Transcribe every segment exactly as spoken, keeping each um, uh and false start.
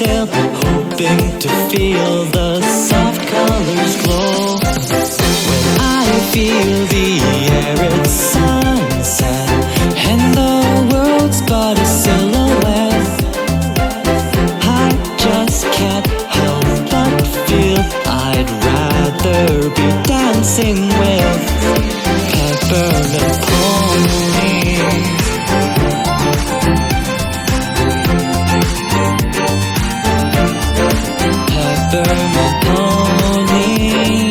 sail, hoping to feel the soft colors glow. When I feel the air, it's sunset, and the world's but a silhouette. I just can't help but feel I'd rather be dancing with peppermint ponies. Peppermint ponies.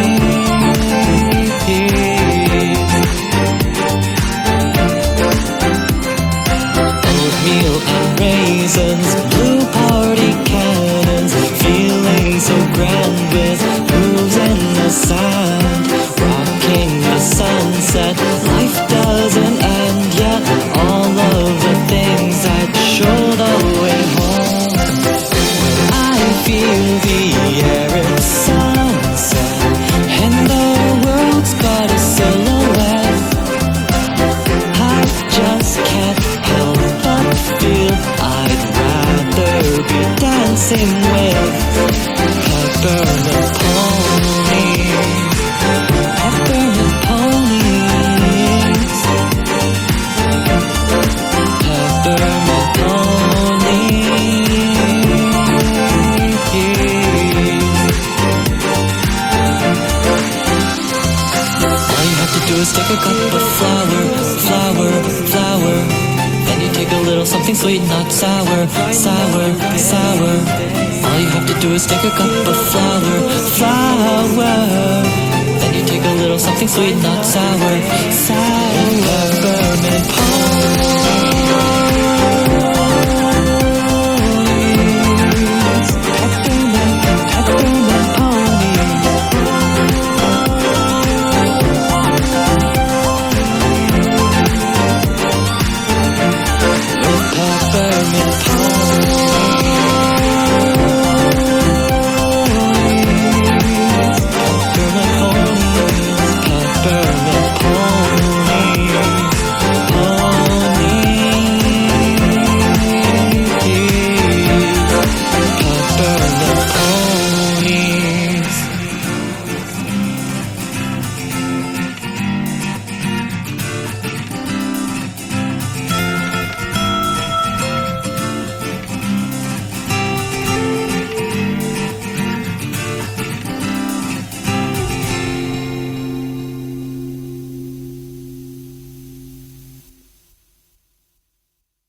Oatmeal and raisins, blue party cannons, feeling so grand with moves in the sand, rocking the sunset. Life doesn't end yet, all of the things that show the way home. I feel the air, it's sunset, and the world's but a silhouette. I just can't help but feel I'd rather be dancing with peppermint ponies. Peppermint ponies. Peppermint ponies. All you have to do is take a cup of flour, flour, flour. Then you take a little something sweet, not sour, sour, sour. All you have to do is take a cup of flour, flour. Then you take a little something sweet, not sour, sour.